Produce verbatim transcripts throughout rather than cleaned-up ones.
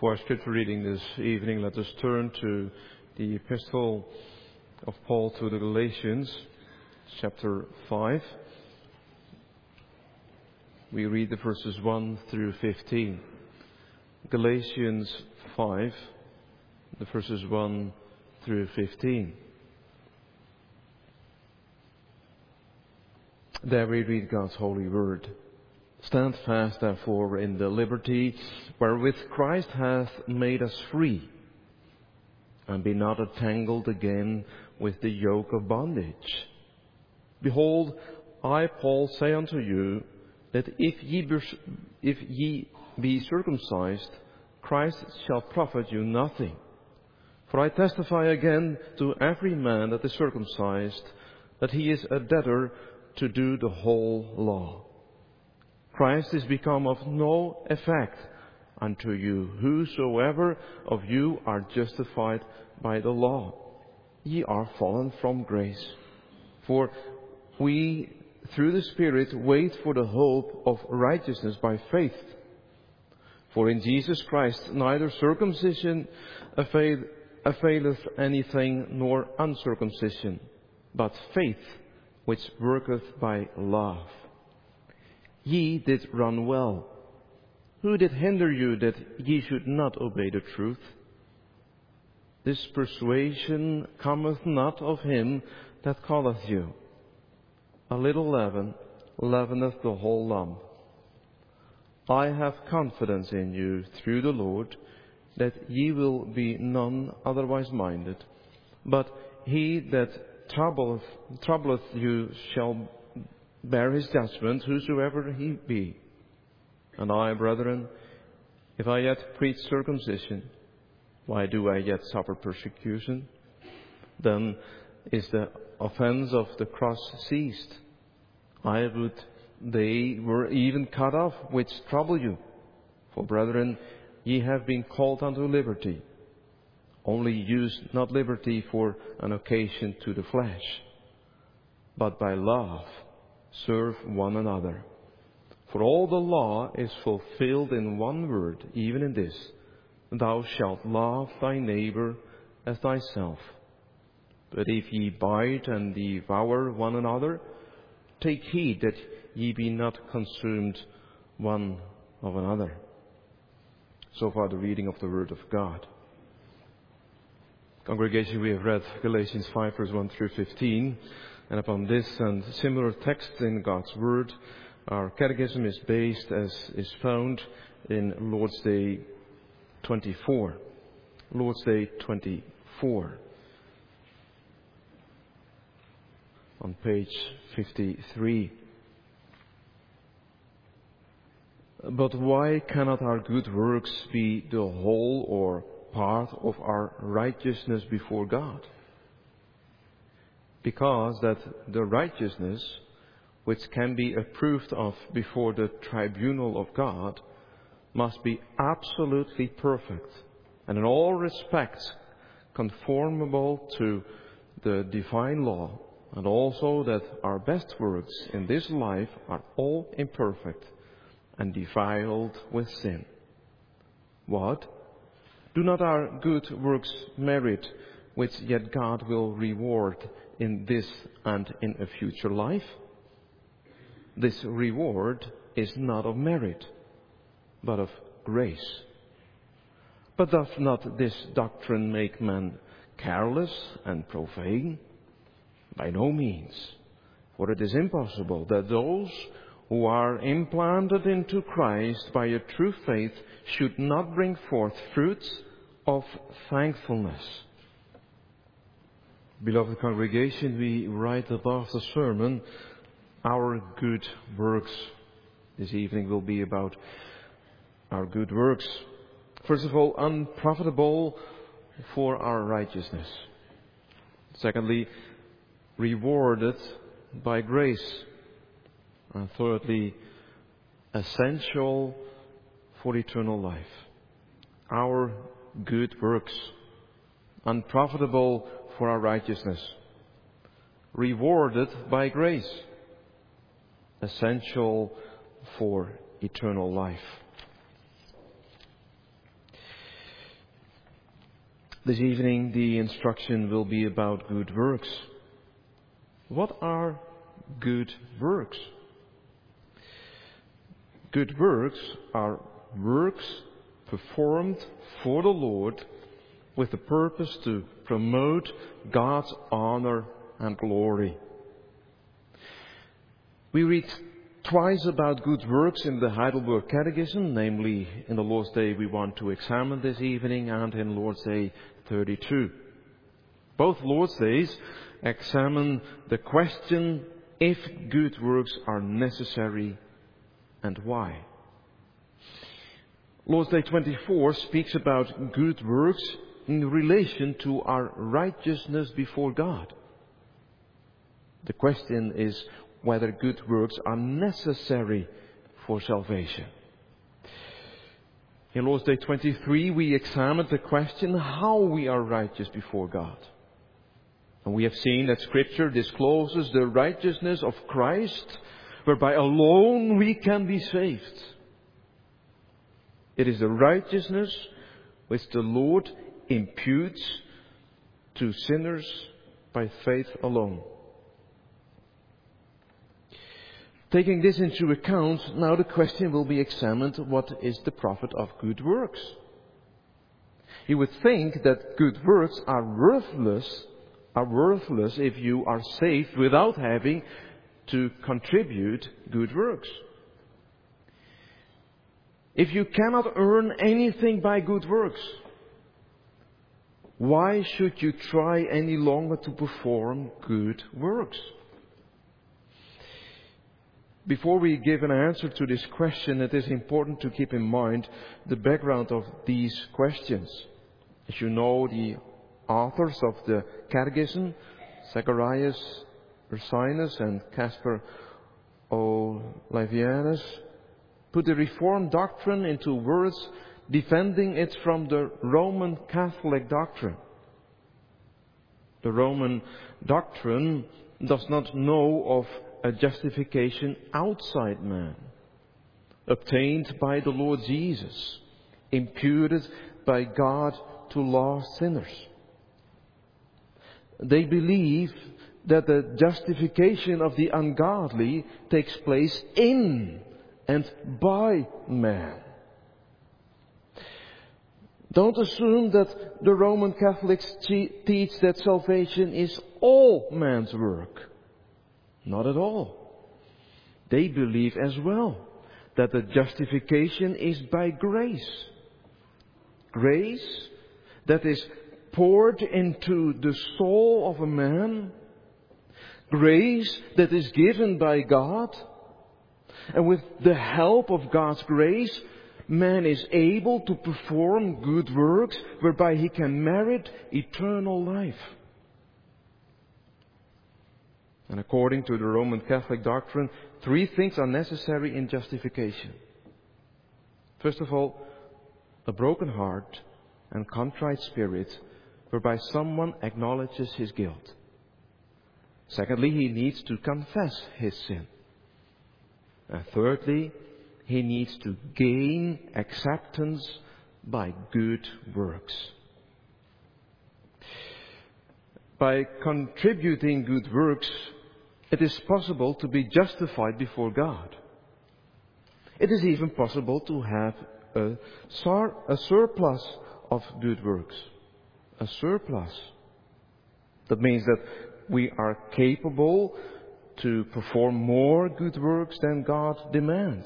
For our scripture reading this evening, let us turn to the epistle of Paul to the Galatians, chapter five. We read the verses one through fifteen. Galatians five, the verses one through fifteen. There we read God's holy word. Stand fast, therefore, in the liberty wherewith Christ hath made us free, and be not entangled again with the yoke of bondage. Behold, I, Paul, say unto you, that if ye be, if ye be circumcised, Christ shall profit you nothing. For I testify again to every man that is circumcised, that he is a debtor to do the whole law. Christ is become of no effect unto you, whosoever of you are justified by the law. Ye are fallen from grace. For we, through the Spirit, wait for the hope of righteousness by faith. For in Jesus Christ neither circumcision avail, availeth anything, nor uncircumcision, but faith which worketh by love. Ye did run well. Who did hinder you that ye should not obey the truth? This persuasion cometh not of him that calleth you. A little leaven leaveneth the whole lump. I have confidence in you through the Lord, that ye will be none otherwise minded, but he that troubleth, troubleth you shall bear his judgment, whosoever he be. And I, brethren, if I yet preach circumcision, why do I yet suffer persecution? Then is the offense of the cross ceased. I would they were even cut off which trouble you. For, brethren, ye have been called unto liberty. Only use not liberty for an occasion to the flesh, but by love serve one another. For all the law is fulfilled in one word, even in this: thou shalt love thy neighbor as thyself. But if ye bite and devour one another, take heed that ye be not consumed one of another. So far the reading of the word of God. Congregation, we have read Galatians five, verse one through fifteen. And upon this and similar text in God's Word, our catechism is based, as is found in Lord's Day twenty-four. Lord's Day twenty-four. On page fifty-three. But why cannot our good works be the whole or part of our righteousness before God? Because that the righteousness which can be approved of before the tribunal of God must be absolutely perfect and in all respects conformable to the divine law, and also that our best works in this life are all imperfect and defiled with sin. What? Do not our good works merit which yet God will reward in this and in a future life? This reward is not of merit, but of grace. But doth not this doctrine make men careless and profane? By no means. For it is impossible that those who are implanted into Christ by a true faith should not bring forth fruits of thankfulness. Beloved congregation, we write above the sermon, our good works. This evening will be about our good works. First of all, unprofitable for our righteousness. Secondly, rewarded by grace. And thirdly, essential for eternal life. Our good works. Unprofitable for our righteousness. Rewarded by grace. Essential for eternal life. This evening the instruction will be about good works. What are good works? Good works are works performed for the Lord with the purpose to promote God's honor and glory. We read twice about good works in the Heidelberg Catechism, namely in the Lord's Day we want to examine this evening and in Lord's Day thirty-two. Both Lord's Days examine the question if good works are necessary and why. Lord's Day twenty-four speaks about good works in relation to our righteousness before God. The question is whether good works are necessary for salvation. In Lord's Day twenty-three we examined the question how we are righteous before God. And we have seen that Scripture discloses the righteousness of Christ, whereby alone we can be saved. It is the righteousness which the Lord imputes to sinners by faith alone. Taking this into account, now the question will be examined, what is the profit of good works? You would think that good works are worthless are worthless if you are saved without having to contribute good works. If you cannot earn anything by good works, why should you try any longer to perform good works? Before we give an answer to this question, it is important to keep in mind the background of these questions. As you know, the authors of the Catechism, Zacharias Ursinus and Caspar Olavianus, put the Reformed doctrine into words, defending it from the Roman Catholic doctrine. The Roman doctrine does not know of a justification outside man, obtained by the Lord Jesus, imputed by God to lost sinners. They believe that the justification of the ungodly takes place in and by man. Don't assume that the Roman Catholics teach that salvation is all man's work. Not at all. They believe as well that the justification is by grace. Grace that is poured into the soul of a man. Grace that is given by God. And with the help of God's grace, man is able to perform good works whereby he can merit eternal life. And according to the Roman Catholic doctrine, three things are necessary in justification. First of all, a broken heart and contrite spirit, whereby someone acknowledges his guilt. Secondly, he needs to confess his sin. And thirdly, he needs to gain acceptance by good works. By contributing good works, it is possible to be justified before God. It is even possible to have a, sur- a surplus of good works. A surplus. That means that we are capable to perform more good works than God demands.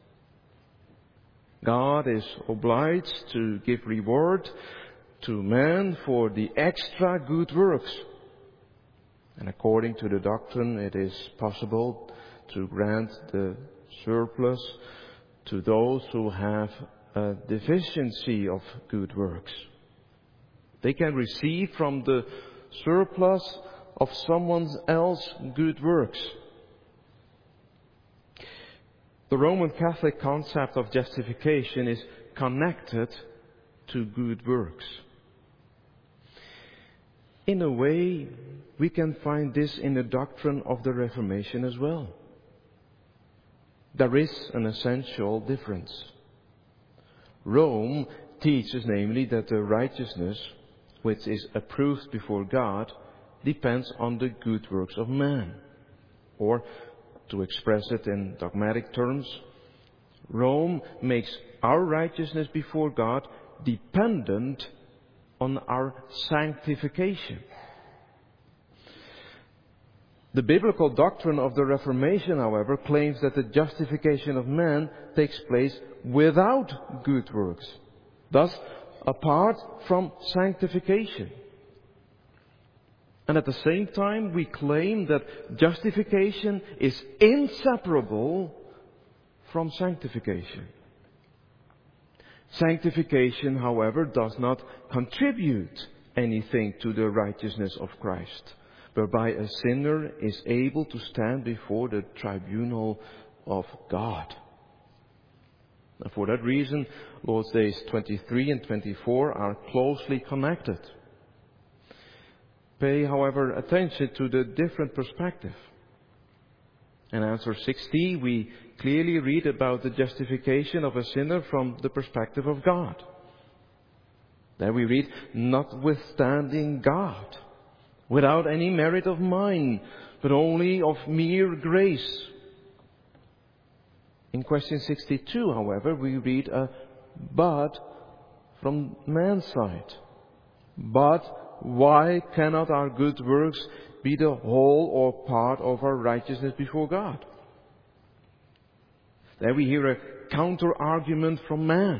God is obliged to give reward to man for the extra good works. And according to the doctrine, it is possible to grant the surplus to those who have a deficiency of good works. They can receive from the surplus of someone else's good works. The Roman Catholic concept of justification is connected to good works. In a way, we can find this in the doctrine of the Reformation as well. There is an essential difference. Rome teaches namely that the righteousness which is approved before God, depends on the good works of man. Or, to express it in dogmatic terms, Rome makes our righteousness before God dependent on our sanctification. The biblical doctrine of the Reformation, however, claims that the justification of man takes place without good works, thus apart from sanctification. And at the same time, we claim that justification is inseparable from sanctification. Sanctification, however, does not contribute anything to the righteousness of Christ, whereby a sinner is able to stand before the tribunal of God. And for that reason, Lord's Days twenty-three and twenty-four are closely connected. Pay, however, attention to the different perspective. In answer sixty, we clearly read about the justification of a sinner from the perspective of God. There we read, notwithstanding God, without any merit of mine, but only of mere grace. In question sixty-two, however, we read a but from man's side. But why cannot our good works be the whole or part of our righteousness before God? There we hear a counter-argument from man.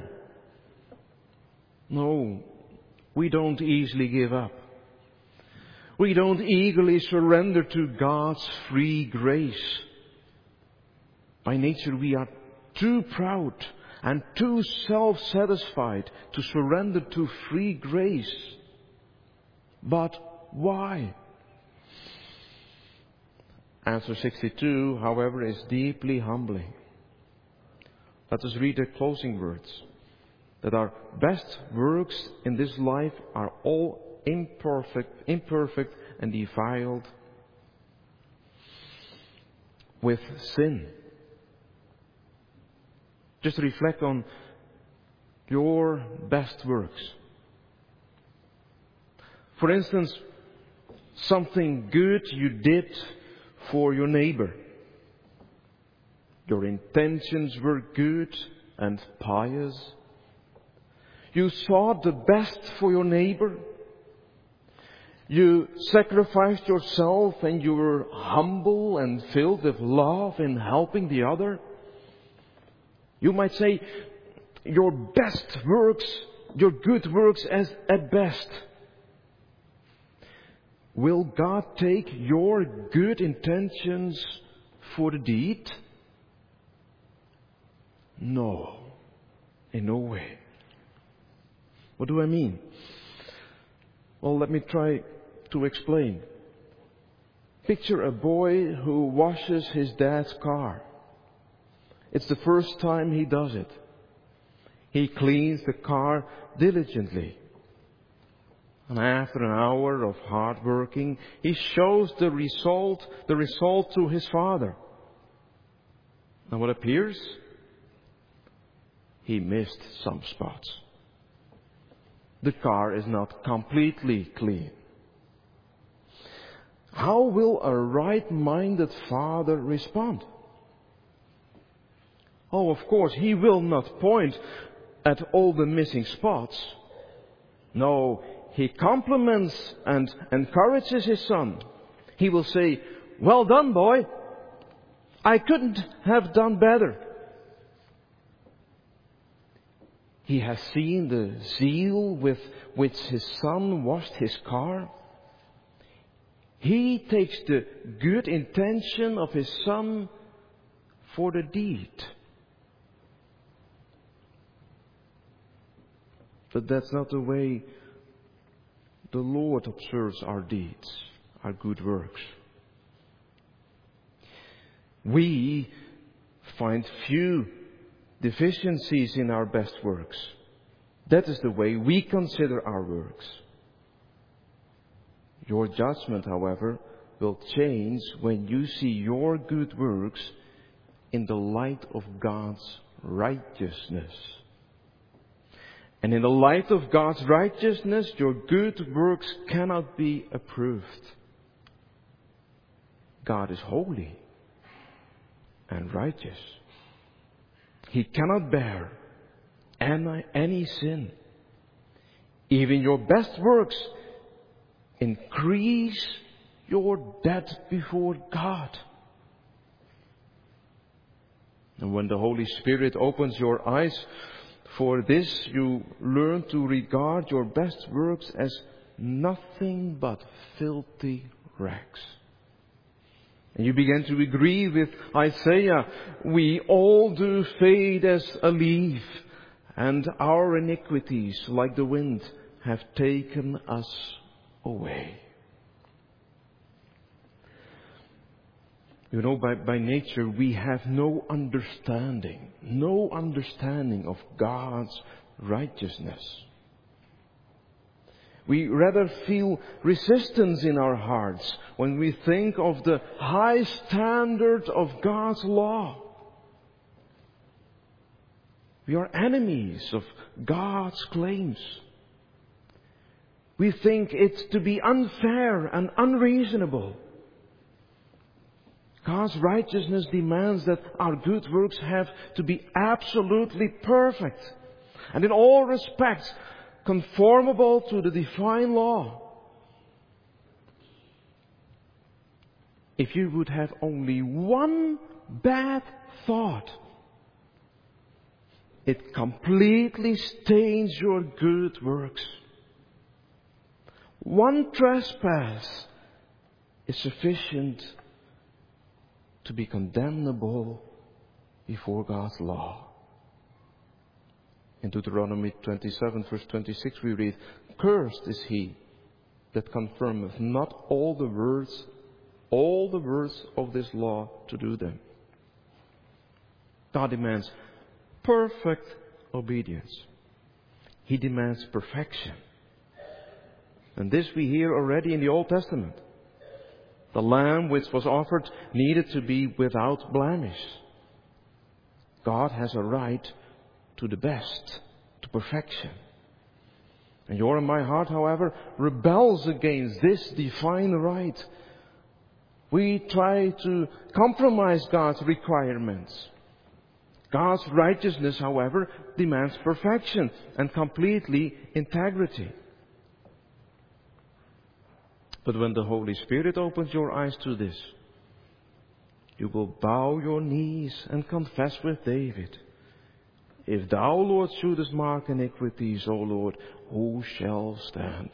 No, we don't easily give up. We don't eagerly surrender to God's free grace. By nature we are too proud and too self-satisfied to surrender to free grace. But why? Answer sixty-two, however, is deeply humbling. Let us read the closing words. That our best works in this life are all imperfect, imperfect and defiled with sin. Just reflect on your best works. For instance, something good you did for your neighbor. Your intentions were good and pious. You sought the best for your neighbor. You sacrificed yourself and you were humble and filled with love in helping the other. You might say your best works, your good works as at best. Will God take your good intentions for the deed? No, in no way. What do I mean? Well, let me try to explain. Picture a boy who washes his dad's car. It's the first time he does it. He cleans the car diligently. And after an hour of hard working, he shows the result, the result to his father. And what appears? He missed some spots. The car is not completely clean. How will a right-minded father respond? Oh, of course, he will not point at all the missing spots. No, he compliments and encourages his son. He will say, "Well done, boy. I couldn't have done better." He has seen the zeal with which his son washed his car. He takes the good intention of his son for the deed. But that's not the way the Lord observes our deeds, our good works. We find few deficiencies in our best works. That is the way we consider our works. Your judgment, however, will change when you see your good works in the light of God's righteousness. And in the light of God's righteousness, your good works cannot be approved. God is holy and righteous. He cannot bear any, any sin. Even your best works increase your debt before God. And when the Holy Spirit opens your eyes for this, you learn to regard your best works as nothing but filthy rags. And you begin to agree with Isaiah, we all do fade as a leaf, and our iniquities, like the wind, have taken us away. You know, by, by nature, we have no understanding, no understanding of God's righteousness. We rather feel resistance in our hearts when we think of the high standard of God's law. We are enemies of God's claims. We think it to be unfair and unreasonable. God's righteousness demands that our good works have to be absolutely perfect and in all respects conformable to the divine law. If you would have only one bad thought, it completely stains your good works. One trespass is sufficient to be condemnable before God's law. In Deuteronomy twenty-seven, verse twenty-six, we read, "Cursed is he that confirmeth not all the words, all the words of this law to do them." God demands perfect obedience. He demands perfection. And this we hear already in the Old Testament. The lamb which was offered needed to be without blemish. God has a right to the best, to perfection. And your and my heart, however, rebels against this divine right. We try to compromise God's requirements. God's righteousness, however, demands perfection and completely integrity. But when the Holy Spirit opens your eyes to this, you will bow your knees and confess with David, "If thou, Lord, shouldest mark iniquities, O Lord, who shall stand?"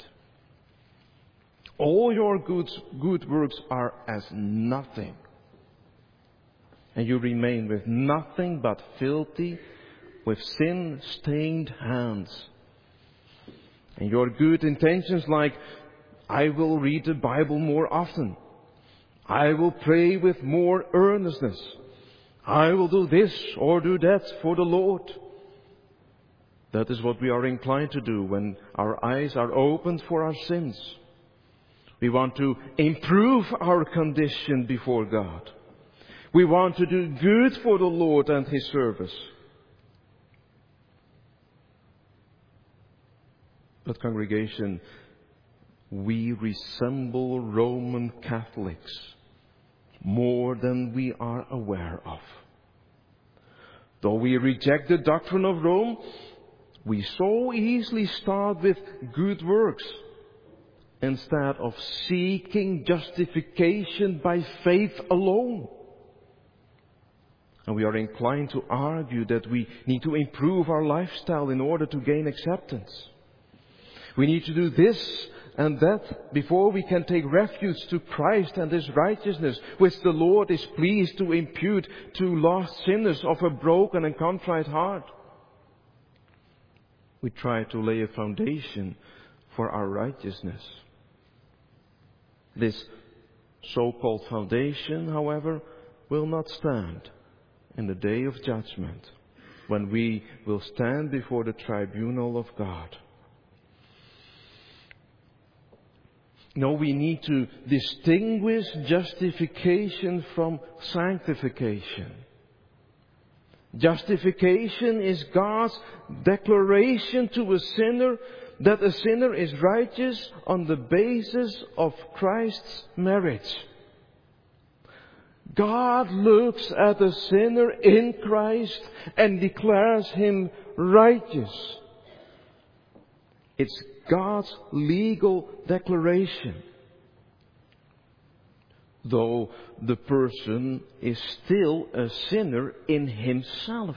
All your good, good works are as nothing. And you remain with nothing but filthy, with sin-stained hands. And your good intentions, like, I will read the Bible more often, I will pray with more earnestness, I will do this or do that for the Lord. That is what we are inclined to do when our eyes are opened for our sins. We want to improve our condition before God. We want to do good for the Lord and His service. But congregation, we resemble Roman Catholics more than we are aware of. Though we reject the doctrine of Rome, we so easily start with good works instead of seeking justification by faith alone. And we are inclined to argue that we need to improve our lifestyle in order to gain acceptance. We need to do this and that before we can take refuge to Christ and His righteousness, which the Lord is pleased to impute to lost sinners of a broken and contrite heart. We try to lay a foundation for our righteousness. This so-called foundation, however, will not stand in the day of judgment, when we will stand before the tribunal of God. No, we need to distinguish justification from sanctification. Justification is God's declaration to a sinner that a sinner is righteous on the basis of Christ's merit. God looks at a sinner in Christ and declares him righteous. It's God's legal declaration, though the person is still a sinner in himself.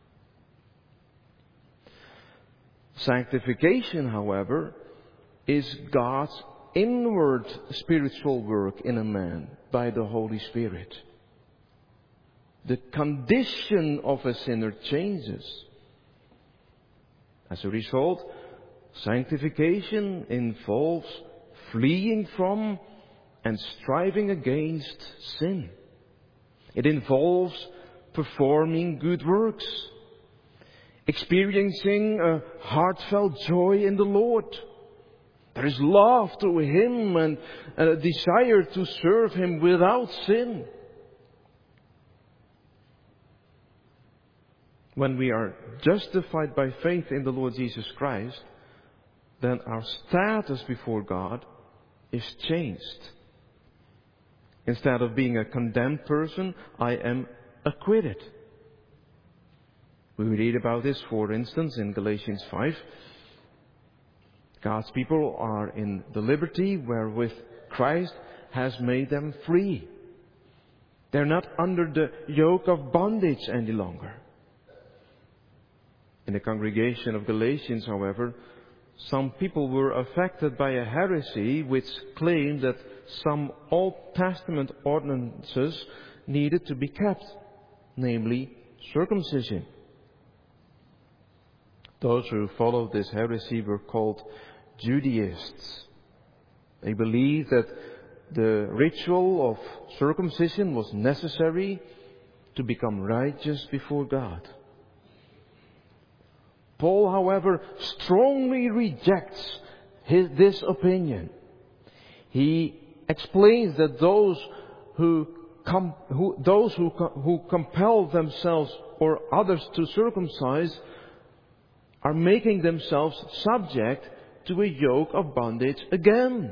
Sanctification, however, is God's inward spiritual work in a man by the Holy Spirit. The condition of a sinner changes. As a result, sanctification involves fleeing from and striving against sin. It involves performing good works, experiencing a heartfelt joy in the Lord. There is love to Him and a desire to serve Him without sin. When we are justified by faith in the Lord Jesus Christ, then our status before God is changed. Instead of being a condemned person, I am acquitted. We read about this, for instance, in Galatians five. God's people are in the liberty wherewith Christ has made them free. They're not under the yoke of bondage any longer. In the congregation of Galatians, however, some people were affected by a heresy which claimed that some Old Testament ordinances needed to be kept, namely circumcision. Those who followed this heresy were called Judaists. They believed that the ritual of circumcision was necessary to become righteous before God. Paul, however, strongly rejects his, this opinion. He explains that those who, com, who those who, who compel themselves or others to circumcise are making themselves subject to a yoke of bondage again.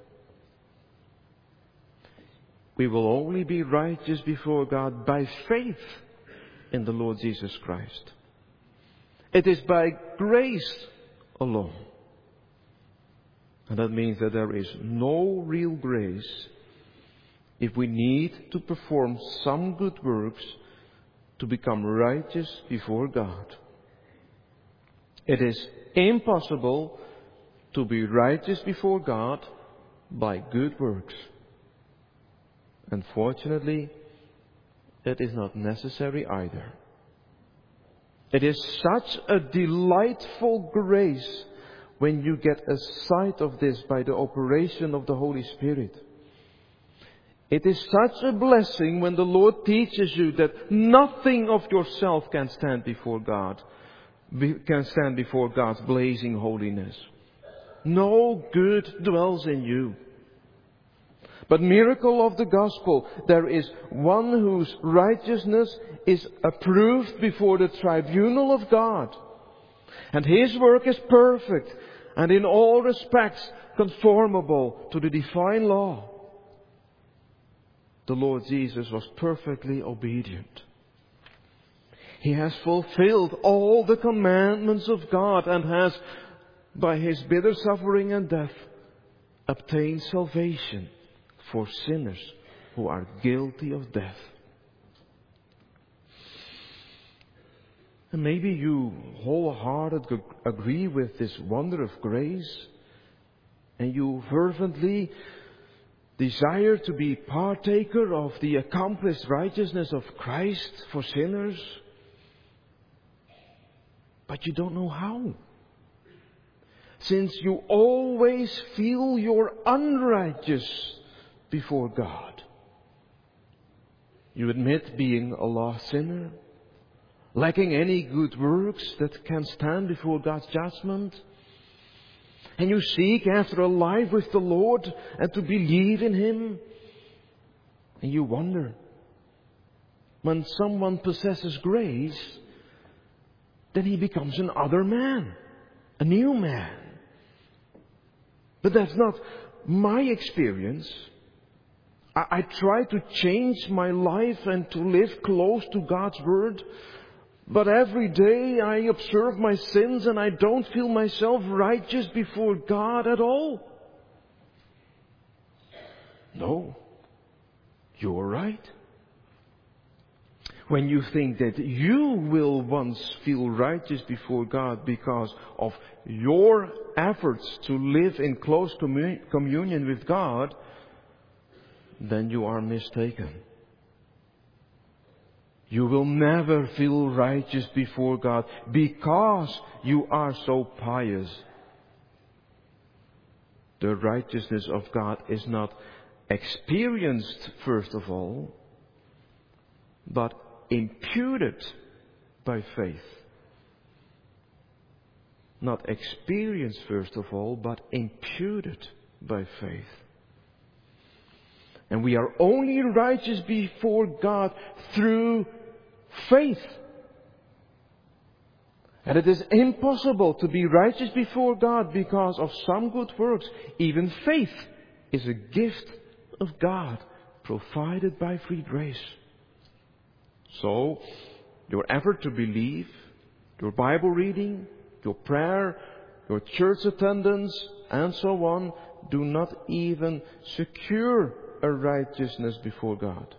We will only be righteous before God by faith in the Lord Jesus Christ. It is by grace alone. And that means that there is no real grace if we need to perform some good works to become righteous before God. It is impossible to be righteous before God by good works. Unfortunately, it is not necessary either. It is such a delightful grace when you get a sight of this by the operation of the Holy Spirit. It is such a blessing when the Lord teaches you that nothing of yourself can stand before God, can stand before God's blazing holiness. No good dwells in you. But miracle of the gospel, there is one whose righteousness is approved before the tribunal of God. And his work is perfect and in all respects conformable to the divine law. The Lord Jesus was perfectly obedient. He has fulfilled all the commandments of God and has, by His bitter suffering and death, obtained salvation for sinners who are guilty of death. And maybe you wholeheartedly agree with this wonder of grace, and you fervently desire to be partaker of the accomplished righteousness of Christ for sinners, but you don't know how. Since you always feel you're unrighteous before God. You admit being a lost sinner, lacking any good works that can stand before God's judgment. And you seek after a life with the Lord and to believe in Him. And you wonder, When someone possesses grace, then he becomes an other man, a new man. But that's not my experience. I, I try to change my life and to live close to God's Word. But every day I observe my sins and I don't feel myself righteous before God at all. No, you're right. When you think that you will once feel righteous before God because of your efforts to live in close commun- communion with God, then you are mistaken. You will never feel righteous before God because you are so pious. The righteousness of God is not experienced, first of all, but imputed by faith. Not experienced, first of all, but imputed by faith. And we are only righteous before God through faith. And it is impossible to be righteous before God because of some good works. Even faith is a gift of God, provided by free grace. So, your effort to believe, your Bible reading, your prayer, your church attendance, and so on, do not even secure a righteousness before God.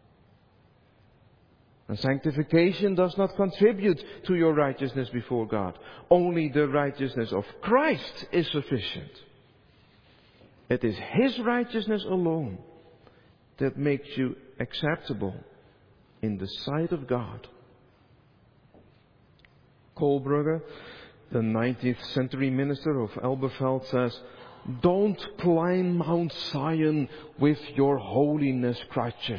And sanctification does not contribute to your righteousness before God. Only the righteousness of Christ is sufficient. It is His righteousness alone that makes you acceptable in the sight of God. Kohlbrugge, the nineteenth century minister of Elberfeld, says, "Don't climb Mount Zion with your holiness crutches."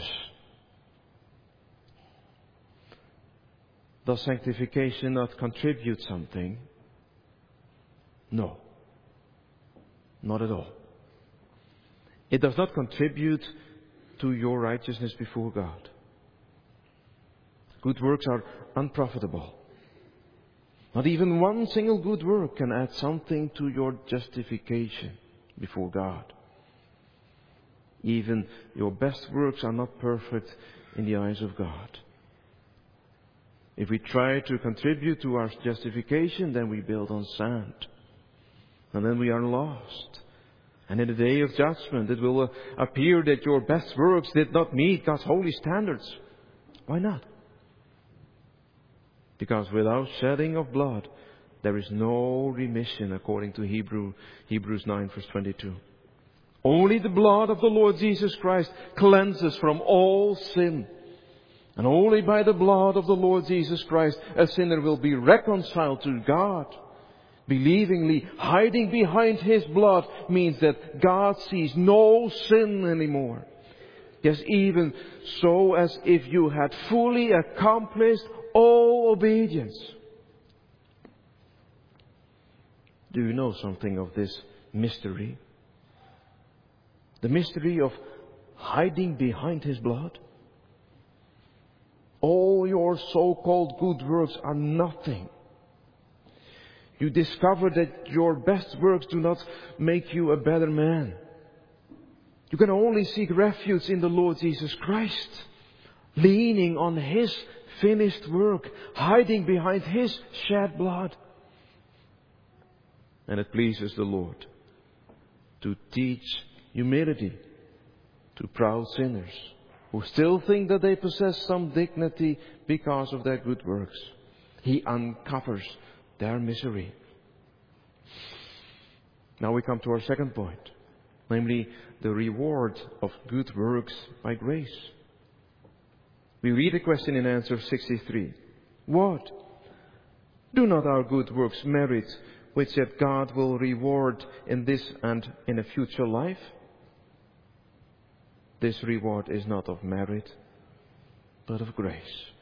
Does sanctification not contribute something? No. Not at all. It does not contribute to your righteousness before God. Good works are unprofitable. Not even one single good work can add something to your justification before God. Even your best works are not perfect in the eyes of God. If we try to contribute to our justification, then we build on sand. And then we are lost. And in the day of judgment, it will appear that your best works did not meet God's holy standards. Why not? Because without shedding of blood, there is no remission, according to Hebrew, Hebrews nine, verse twenty-two. Only the blood of the Lord Jesus Christ cleanses from all sin. And only by the blood of the Lord Jesus Christ a sinner will be reconciled to God. Believingly, hiding behind His blood means that God sees no sin anymore. Yes, even so as if you had fully accomplished all obedience. Do you know something of this mystery? The mystery of hiding behind His blood? All your so-called good works are nothing. You discover that your best works do not make you a better man. You can only seek refuge in the Lord Jesus Christ, leaning on His finished work, hiding behind His shed blood. And it pleases the Lord to teach humility to proud sinners who still think that they possess some dignity because of their good works. He uncovers their misery. Now we come to our second point, namely the reward of good works by grace. We read the question in answer sixty-three. What? Do not our good works merit which yet God will reward in this and in a future life? This reward is not of merit, but of grace.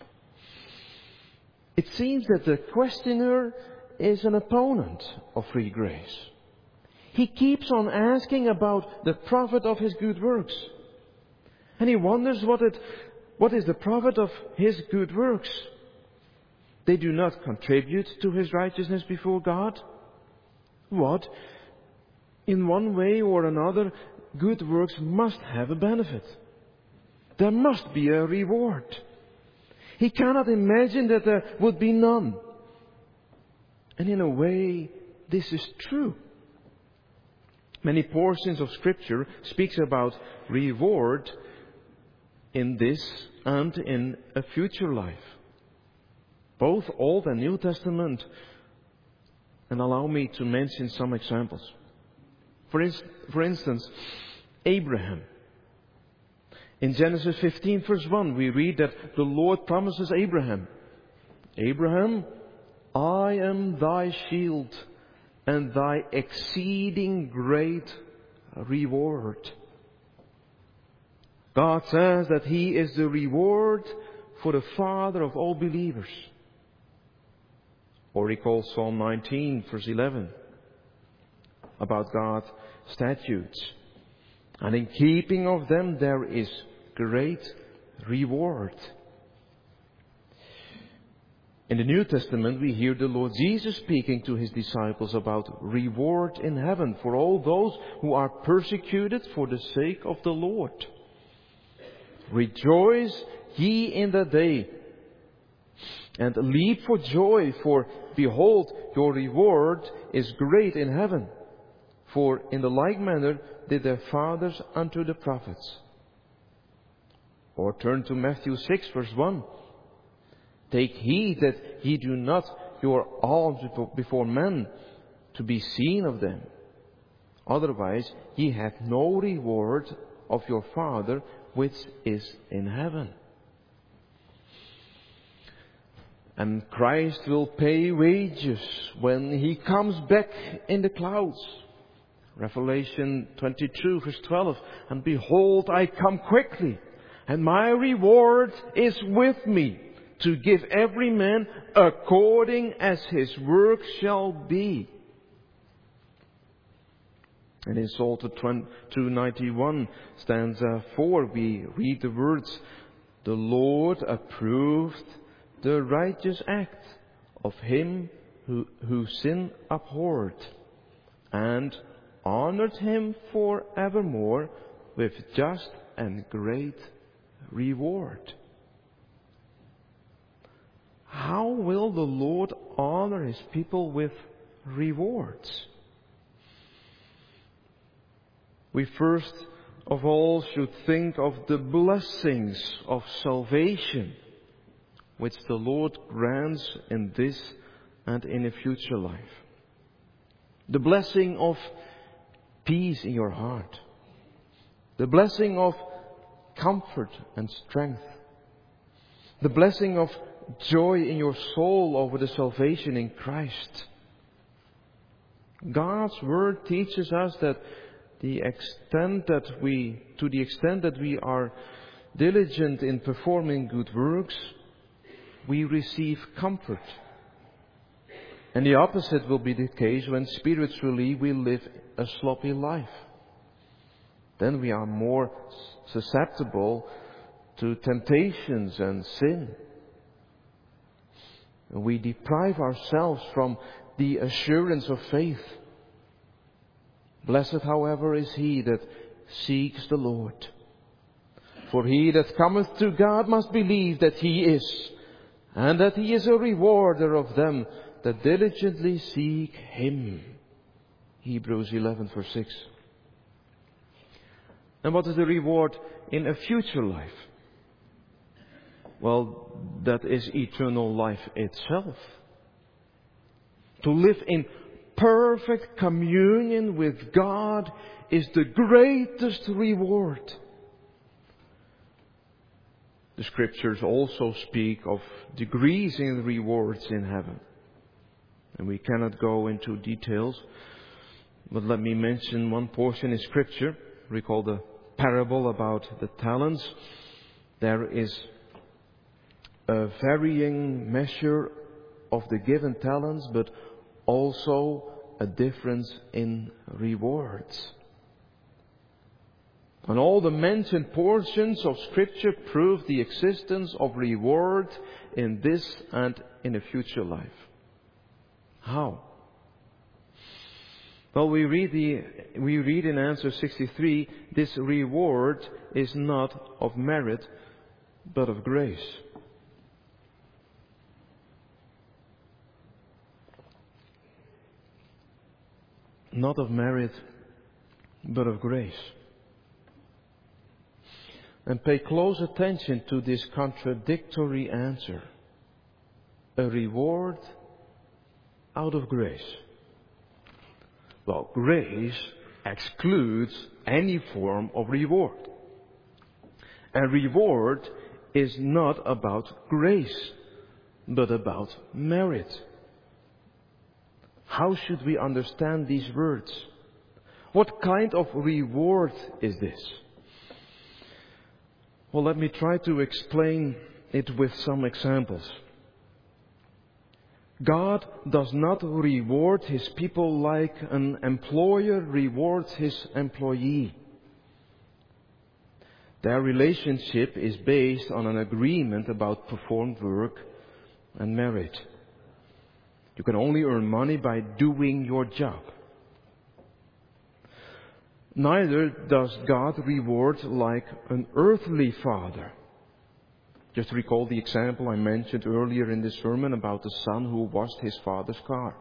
It seems that the questioner is an opponent of free grace. He keeps on asking about the profit of his good works. And he wonders what it what is the profit of his good works? They do not contribute to his righteousness before God. What? In one way or another, good works must have a benefit. There must be a reward. He cannot imagine that there would be none. And in a way, this is true. Many portions of Scripture speaks about reward in this and in a future life. Both Old and New Testament. And allow me to mention some examples. For, in, for instance, Abraham. In Genesis fifteen verse one, we read that the Lord promises Abraham, Abraham, I am thy shield and thy exceeding great reward. God says that He is the reward for the Father of all believers. Or recall Psalm nineteen verse eleven about God's statutes. And in keeping of them there is great reward. In the New Testament we hear the Lord Jesus speaking to His disciples about reward in heaven for all those who are persecuted for the sake of the Lord. Rejoice ye in that day, and leap for joy, for behold, your reward is great in heaven. For in the like manner did their fathers unto the prophets. Or turn to Matthew six verse one. Take heed that ye do not your alms before men to be seen of them. Otherwise ye have no reward of your Father which is in heaven. And Christ will pay wages when He comes back in the clouds. Revelation twenty-two verse twelve. And behold, I come quickly, and my reward is with me, to give every man according as his work shall be. And in Psalm two ninety-one stanza four we read the words, the Lord approved the righteous act of him who, who sin abhorred, and honored him for evermore with just and great reward. How will the Lord honor His people with rewards? We first of all should think of the blessings of salvation which the Lord grants in this and in a future life. The blessing of peace in your heart. The blessing of comfort and strength. The blessing of joy in your soul over the salvation in Christ. God's Word teaches us that the extent that we, to the extent that we are diligent in performing good works, we receive comfort. And the opposite will be the case when spiritually we live a sloppy life. Then we are more susceptible to temptations and sin. We deprive ourselves from the assurance of faith. Blessed, however, is he that seeks the Lord. For he that cometh to God must believe that He is, and that He is a rewarder of them that diligently seek Him. Hebrews eleven verse six. And what is the reward in a future life? Well, that is eternal life itself. To live in perfect communion with God is the greatest reward. The Scriptures also speak of degrees in rewards in heaven. And we cannot go into details, but let me mention one portion in Scripture. Recall the parable about the talents. There is a varying measure of the given talents, but also a difference in rewards. And all the mentioned portions of Scripture prove the existence of reward in this and in a future life. How? Well, we read the we read in answer sixty-three, this reward is not of merit, but of grace. Not of merit, but of grace. And pay close attention to this contradictory answer. A reward out of grace. Well, grace excludes any form of reward. And reward is not about grace, but about merit. How should we understand these words? What kind of reward is this? Well, let me try to explain it with some examples. God does not reward His people like an employer rewards his employee. Their relationship is based on an agreement about performed work and merit. You can only earn money by doing your job. Neither does God reward like an earthly father. Just recall the example I mentioned earlier in this sermon about the son who washed his father's car.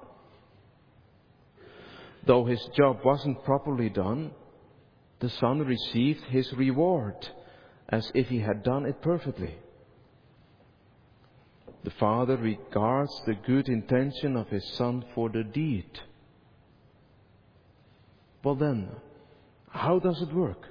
Though his job wasn't properly done, the son received his reward as if he had done it perfectly. The father regards the good intention of his son for the deed. Well then, how does it work?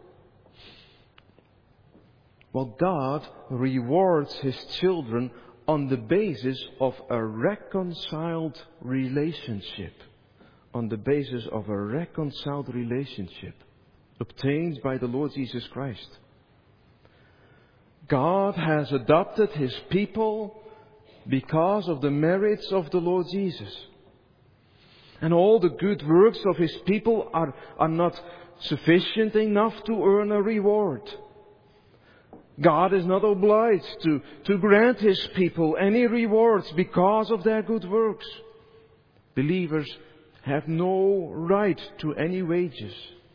Well, God rewards His children on the basis of a reconciled relationship. On the basis of a reconciled relationship obtained by the Lord Jesus Christ. God has adopted His people because of the merits of the Lord Jesus. And all the good works of His people are, are not sufficient enough to earn a reward. God is not obliged to, to grant His people any rewards because of their good works. Believers have no right to any wages.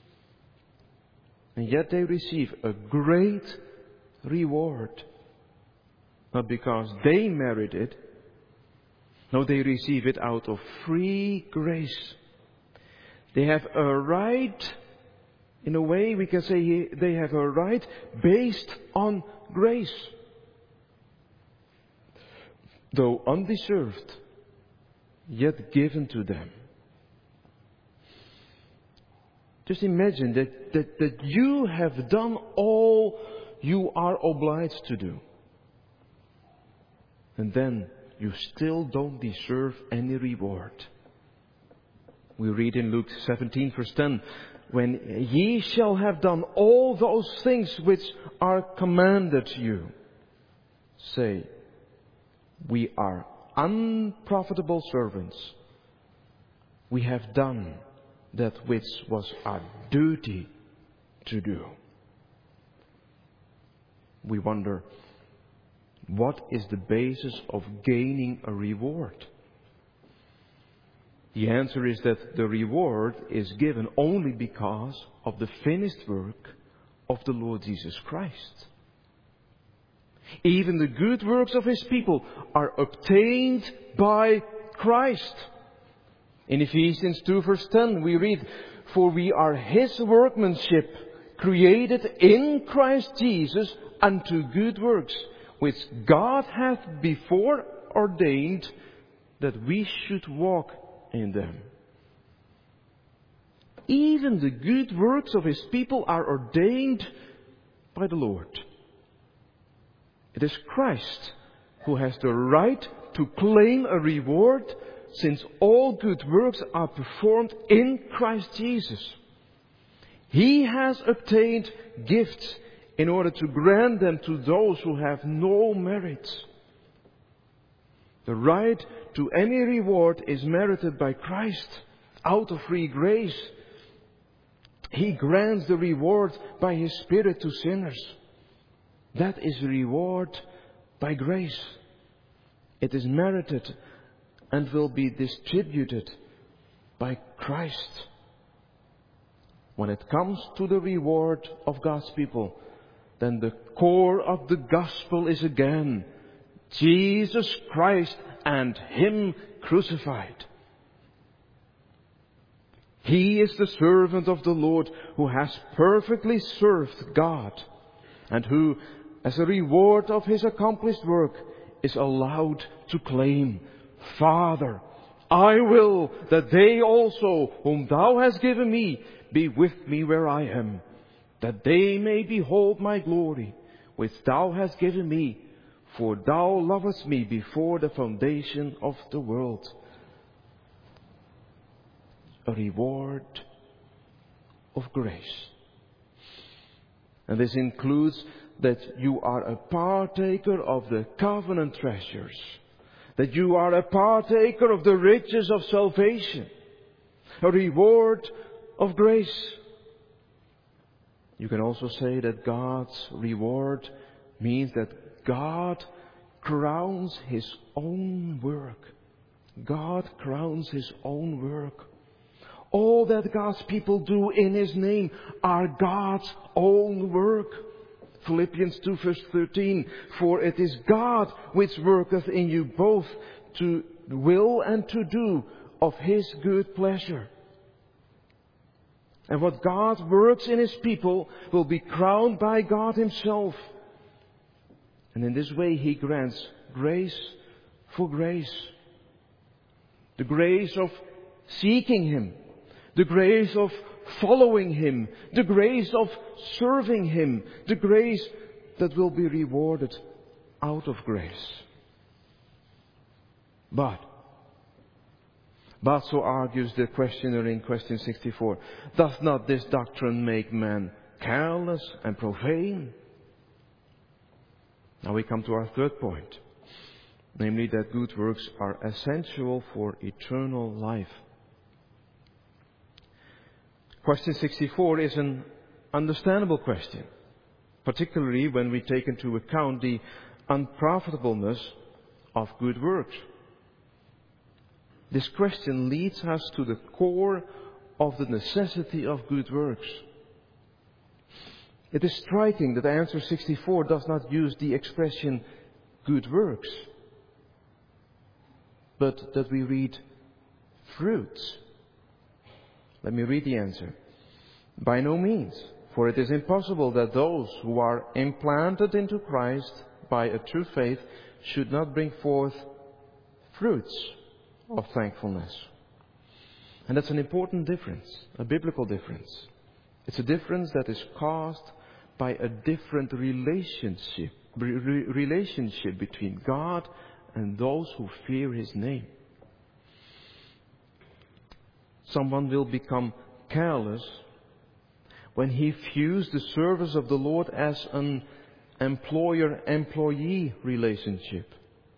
And yet they receive a great reward. Not because they merit it. No, they receive it out of free grace. They have a right, in a way we can say they have a right based on grace. Though undeserved, yet given to them. Just imagine that, that, that you have done all you are obliged to do. And then you still don't deserve any reward. We read in Luke seventeen verse ten, when ye shall have done all those things which are commanded you, say, we are unprofitable servants. We have done that which was our duty to do. We wonder, what is the basis of gaining a reward? The answer is that the reward is given only because of the finished work of the Lord Jesus Christ. Even the good works of His people are obtained by Christ. In Ephesians two verse ten we read, for we are His workmanship, created in Christ Jesus unto good works, which God hath before ordained that we should walk in them. Even the good works of His people are ordained by the Lord. It is Christ who has the right to claim a reward, since all good works are performed in Christ Jesus. He has obtained gifts in order to grant them to those who have no merit. The right to any reward is merited by Christ out of free grace. He grants the reward by His Spirit to sinners. That is reward by grace. It is merited and will be distributed by Christ. When it comes to the reward of God's people, then the core of the gospel is again Jesus Christ and Him crucified. He is the servant of the Lord who has perfectly served God and who, as a reward of his accomplished work, is allowed to claim, Father, I will that they also, whom thou hast given me, be with me where I am, that they may behold my glory, which thou hast given me, for thou lovest me before the foundation of the world. A reward of grace. And this includes that you are a partaker of the covenant treasures, that you are a partaker of the riches of salvation, a reward of grace. You can also say that God's reward means that God crowns His own work. God crowns His own work. All that God's people do in His name are God's own work. Philippians two verse thirteen, for it is God which worketh in you both to will and to do of His good pleasure. And what God works in His people will be crowned by God Himself. And in this way He grants grace for grace. The grace of seeking Him. The grace of following Him. The grace of serving Him. The grace that will be rewarded out of grace. But, but so argues the questioner in question sixty-four, does not this doctrine make man careless and profane? Now we come to our third point. Namely that good works are essential for eternal life. Question sixty-four is an understandable question, particularly when we take into account the unprofitableness of good works. This question leads us to the core of the necessity of good works. It is striking that answer sixty-four does not use the expression good works, but that we read fruits. Let me read the answer. By no means, for it is impossible that those who are implanted into Christ by a true faith should not bring forth fruits of thankfulness. And that's an important difference, a biblical difference. It's a difference that is caused by a different relationship, relationship between God and those who fear His name. Someone will become careless when he views the service of the Lord as an employer-employee relationship.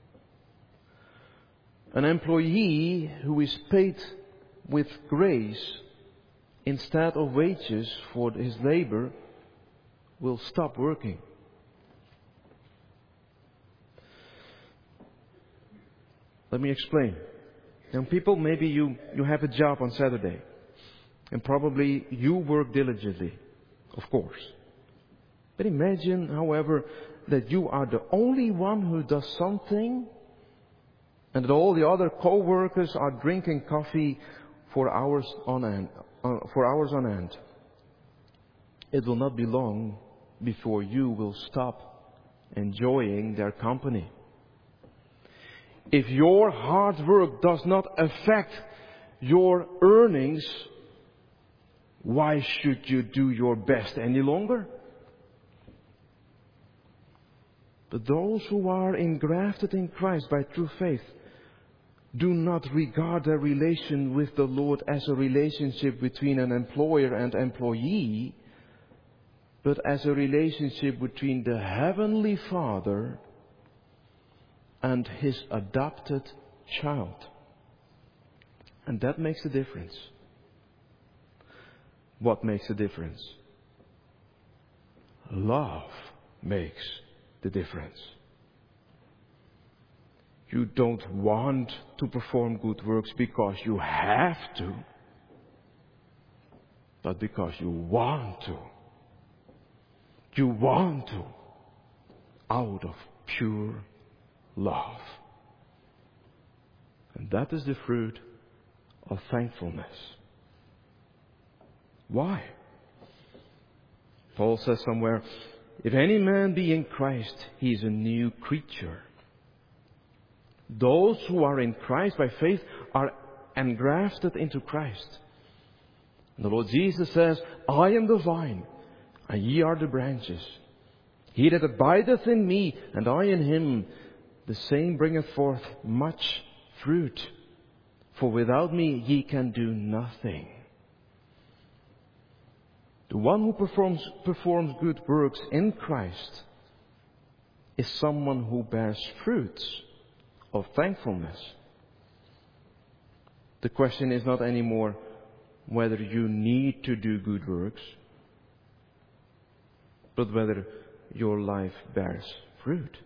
An employee who is paid with grace instead of wages for his labor will stop working. Let me explain. Young people, maybe you, you have a job on Saturday. And probably you work diligently, of course. But imagine, however, that you are the only one who does something and that all the other co-workers are drinking coffee for hours on end. Uh, for hours on end. It will not be long before you will stop enjoying their company. If your hard work does not affect your earnings, why should you do your best any longer? But those who are engrafted in Christ by true faith do not regard their relation with the Lord as a relationship between an employer and employee, but as a relationship between the Heavenly Father and His adopted child. And that makes a difference. What makes the difference? Love makes the difference. You don't want to perform good works because you have to, but because you want to. You want to, out of pure love. And that is the fruit of thankfulness. Why? Paul says somewhere, if any man be in Christ, he is a new creature. Those who are in Christ by faith are engrafted into Christ. And the Lord Jesus says, I am the vine, and ye are the branches. He that abideth in me, and I in him, the same bringeth forth much fruit. For without me ye can do nothing. The one who performs, performs good works in Christ is someone who bears fruits of thankfulness. The question is not anymore whether you need to do good works, but whether your life bears fruit.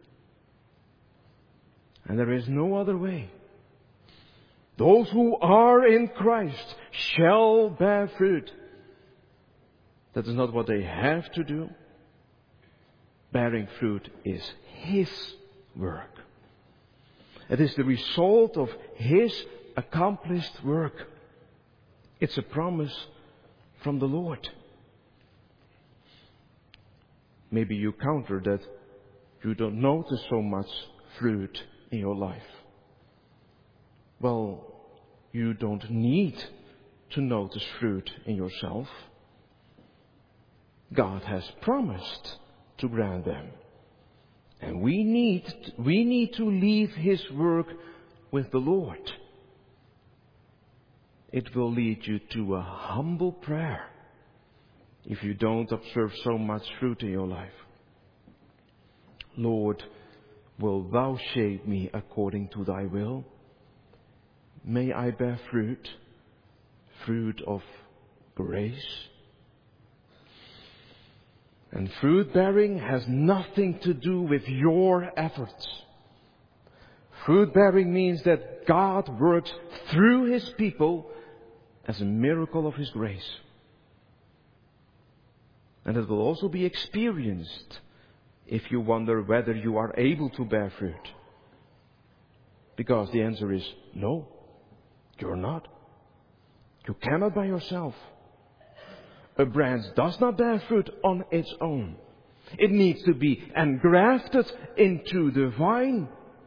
And there is no other way. Those who are in Christ shall bear fruit. That is not what they have to do. Bearing fruit is His work. It is the result of His accomplished work. It's a promise from the Lord. Maybe you counter that you don't notice so much fruit in your life. Well, you don't need to notice fruit in yourself. God has promised to grant them. And we need, we need to leave His work with the Lord. It will lead you to a humble prayer if you don't observe so much fruit in your life. Lord, will Thou shape me according to Thy will? May I bear fruit, fruit of grace. And fruit bearing has nothing to do with your efforts. Fruit bearing means that God works through His people as a miracle of His grace. And it will also be experienced if you wonder whether you are able to bear fruit. Because the answer is no, you're not. You cannot by yourself. A branch does not bear fruit on its own. It needs to be engrafted into the vine.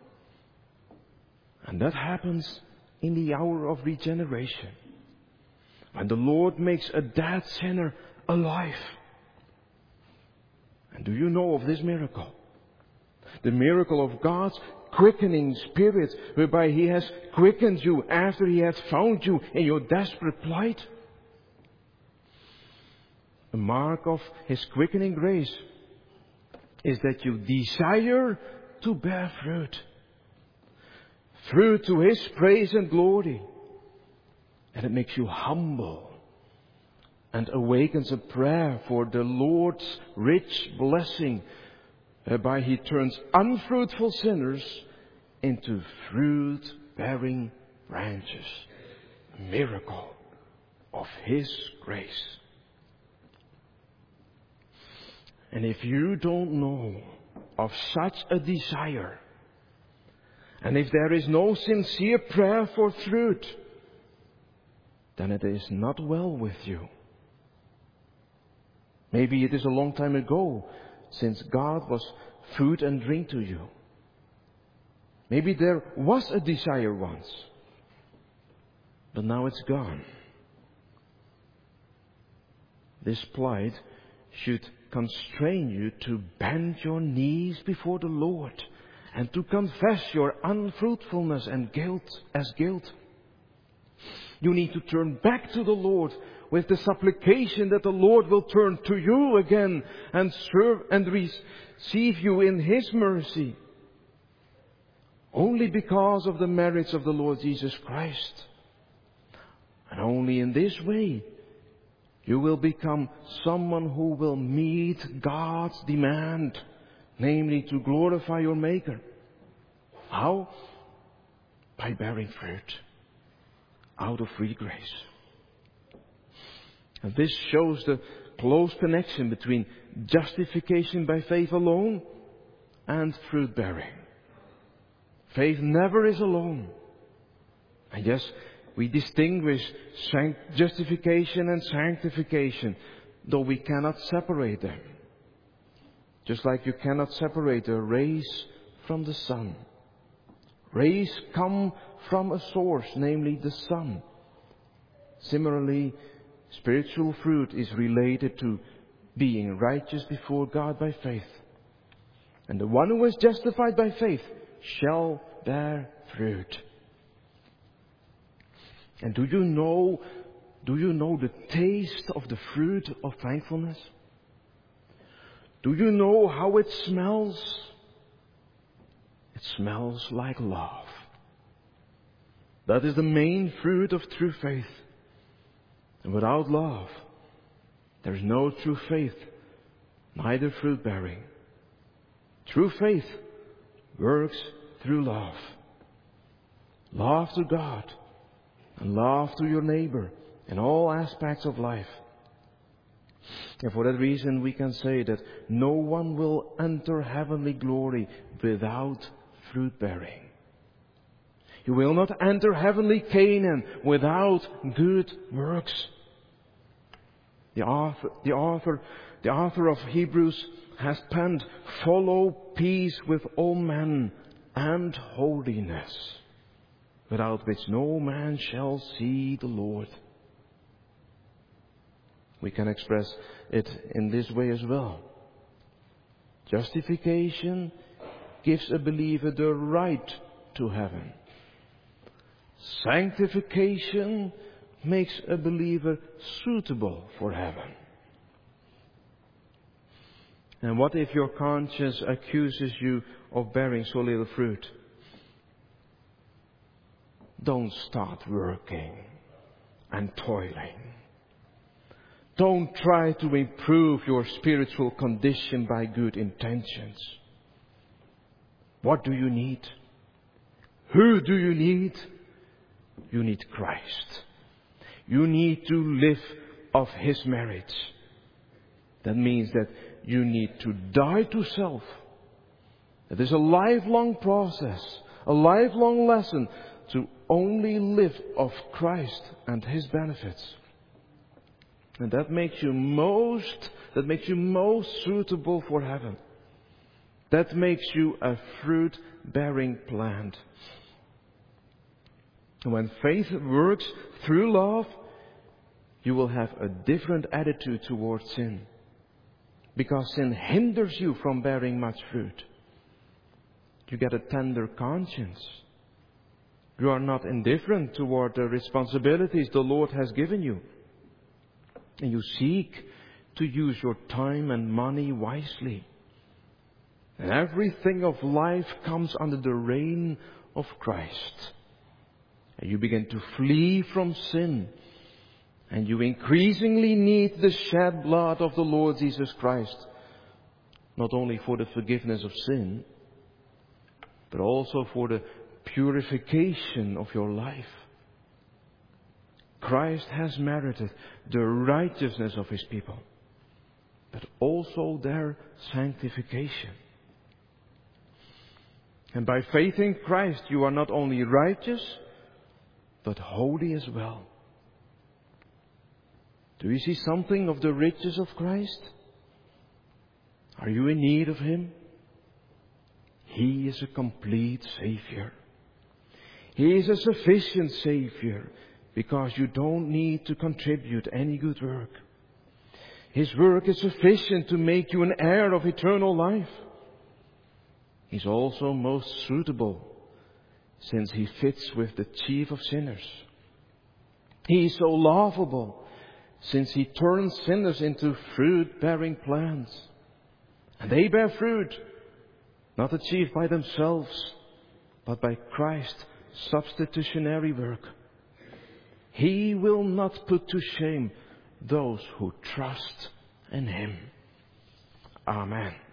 And that happens in the hour of regeneration. When the Lord makes a dead sinner alive. And do you know of this miracle? The miracle of God's quickening Spirit, whereby He has quickened you after He has found you in your desperate plight. The mark of His quickening grace is that you desire to bear fruit. Fruit to His praise and glory. And it makes you humble and awakens a prayer for the Lord's rich blessing, whereby He turns unfruitful sinners into fruit-bearing branches. A miracle of His grace. And if you don't know of such a desire, and if there is no sincere prayer for fruit, then it is not well with you. Maybe it is a long time ago since God was food and drink to you. Maybe there was a desire once, but now it's gone. This plight should constrain you to bend your knees before the Lord and to confess your unfruitfulness and guilt as guilt. You need to turn back to the Lord with the supplication that the Lord will turn to you again and serve and receive you in His mercy. Only because of the merits of the Lord Jesus Christ. And only in this way You will become someone who will meet God's demand, namely to glorify your Maker. How? By bearing fruit out of free grace. And this shows the close connection between justification by faith alone and fruit bearing. Faith never is alone. And yes, we distinguish justification and sanctification, though we cannot separate them. Just like you cannot separate the rays from the sun. Rays come from a source, namely the sun. Similarly, spiritual fruit is related to being righteous before God by faith. And the one who is justified by faith shall bear fruit. And do you know, do you know the taste of the fruit of thankfulness? Do you know how it smells? It smells like love. That is the main fruit of true faith. And without love, there is no true faith, neither fruit bearing. True faith works through love. Love to God and love to your neighbor in all aspects of life. And for that reason we can say that no one will enter heavenly glory without fruit bearing. You will not enter heavenly Canaan without good works. The author, the author, the author of Hebrews has penned, "Follow peace with all men and holiness, without which no man shall see the Lord." We can express it in this way as well. Justification gives a believer the right to heaven. Sanctification makes a believer suitable for heaven. And what if your conscience accuses you of bearing so little fruit? Don't start working and toiling. Don't try to improve your spiritual condition by good intentions. What do you need? Who do you need? You need Christ. You need to live of His merit. That means that you need to die to self. It is a lifelong process, a lifelong lesson to only live of Christ and His benefits. And that makes you most, that makes you most suitable for heaven. That makes you a fruit-bearing plant. And when faith works through love, you will have a different attitude towards sin. Because sin hinders you from bearing much fruit. You get a tender conscience. You are not indifferent toward the responsibilities the Lord has given you. And you seek to use your time and money wisely. And everything of life comes under the reign of Christ. And you begin to flee from sin. And you increasingly need the shed blood of the Lord Jesus Christ. Not only for the forgiveness of sin, but also for the purification of your life. Christ has merited the righteousness of His people, but also their sanctification. And by faith in Christ, you are not only righteous, but holy as well. Do you see something of the riches of Christ? Are you in need of Him? He is a complete Savior. He is a sufficient Savior, because you don't need to contribute any good work. His work is sufficient to make you an heir of eternal life. He's also most suitable, since He fits with the chief of sinners. He is so lovable, since He turns sinners into fruit-bearing plants. And they bear fruit, not achieved by themselves, but by Christ's substitutionary work. He will not put to shame those who trust in Him. Amen.